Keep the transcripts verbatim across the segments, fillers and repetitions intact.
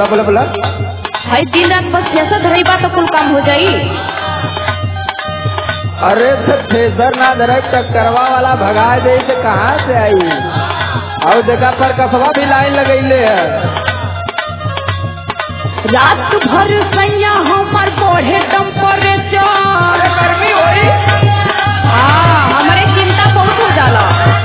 बोला बोला बोला। भाई दिन रात बस जैसा धरई बा तो कुल काम हो जाई। अरे तो थ्रेसर ना धरे टक्करवा वाला भगा दे तो कहाँ से आई। और देखा पर कसवा भी लाइन लगैले है। रात भर सैया हमार बढ़े टेम्परेचर गर्मी होई। हाँ हमारे चिंता बहुत हो जाला।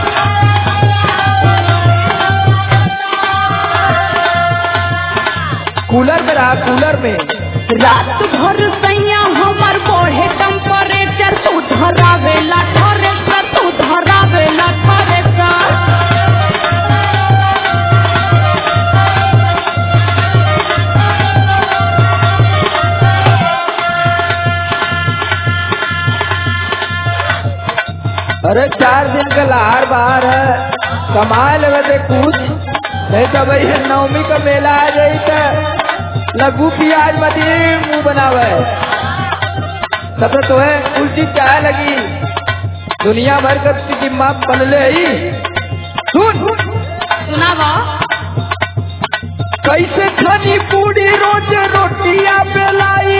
कूलर में रहा कूलर में। रात भर सैया हमार बढ़े टेम्परेचर तू धरावेला थ्रेसर तू धरावेला थ्रेसर। अरे चार दिन का लहार बाहर है, कमाए लगे कुछ नहीं तो भाई नवमी का मेला आ जाई तो लघु प्याज मत मुँह बनावे। तब तो है उल्टी चाय लगी दुनिया भर का जिम्मा बनले ही। सुन सुनावा कैसे खानी पूरी रोज रोटियां बेलाई।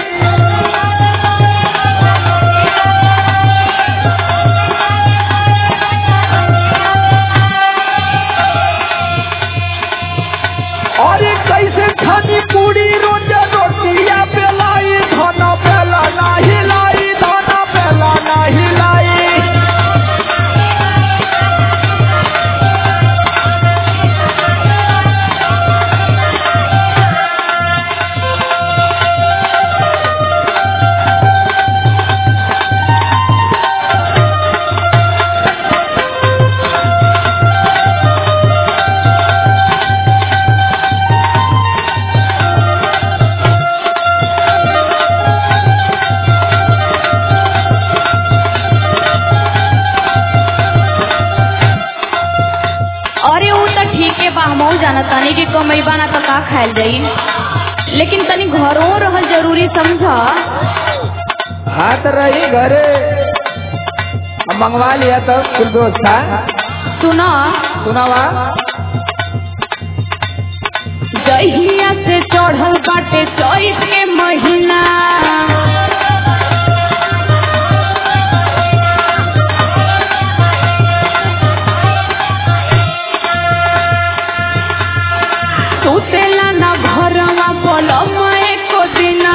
कैसे खानी पूरी रोज रोटिया बेलाई। धना बेला नहीं लाई धना बेला नहीं लाई। जाना तानी की कमाई बाना तो का खायल जाई, लेकिन तनी घरों रहल जरूरी समझा। हाँ तो रही घरे मंगवा लिया तो कुल व्यवस्था। सुना सुनावा जहिया से चढ़ल बाटे चैत के महीना सुतेला ना घरवा बोलम एको दिना।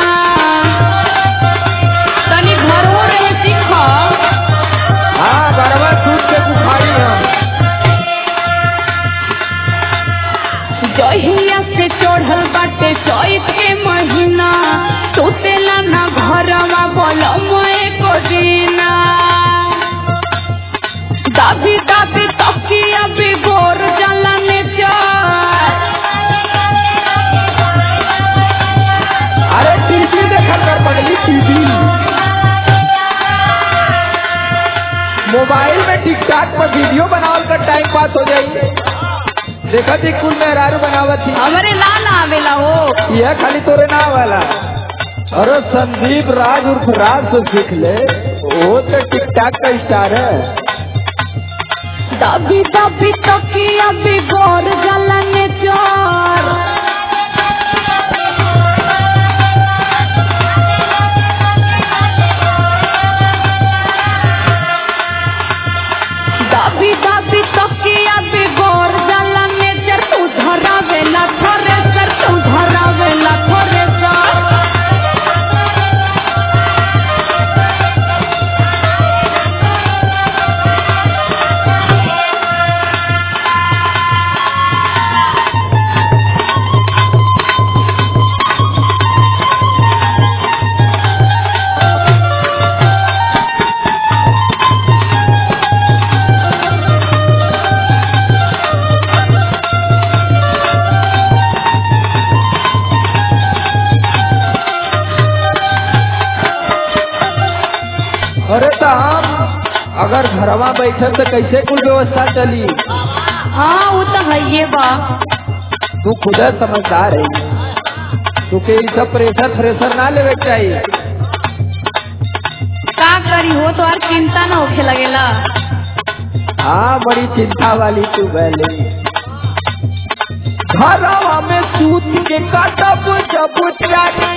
तनी घरों रहे सीख। हाँ घरवा सूत के बुखारी है। जहिया से चढ़ल बाटे चैत के महीना सुतेला ना घरवा बोलम एको दिना। दाबी दाबी तकिया बिगोर जाला ने चार। अरे टीवी देखा कर पगली टीवी। मोबाइल में टिकटॉक पर वीडियो बनावल कर टाइम पास हो जाई। देखा थी कुल मेहरारू बनावत थी। हमारे ना ना आवेला हो यह खाली तोरे ना वाला। अरे संदीप राज उर्फ राज से सीख ले, वो तो टिकटॉक का स्टार है। दाबी दाबी तकिया बिगोर जाला ने चार। दाबी दाबी तकिया बिगोर जाला ने चार। तू धरावेला थ्रेसर तू धरावेला थ्रेसर। अरे तो हम अगर घरवा बैठे तो कैसे कुल व्यवस्था चली। हाँ वो तो है ये बा। तू खुद समझदार है, तू के सब प्रेशर फ्रेशर ना लेवे चाहिए। का करी हो तो और चिंता ना होखे लगेला। हाँ बड़ी चिंता वाली तू बैले। घरवा में सूत के काटब जब चानी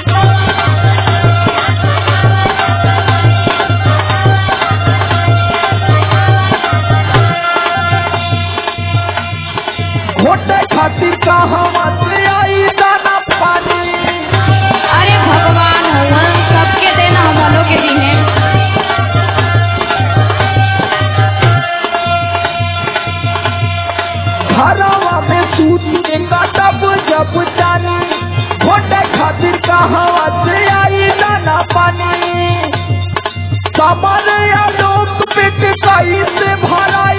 घोटे खातिर कहवा से आई दाना पानी। अरे भगवान हुआ सबके देना हमलों के दी है। घरवा में सूत के काटब जब जानी घोटे खातिर कहवा से आई दाना पानी। कमर आलोक पिट कई से भरा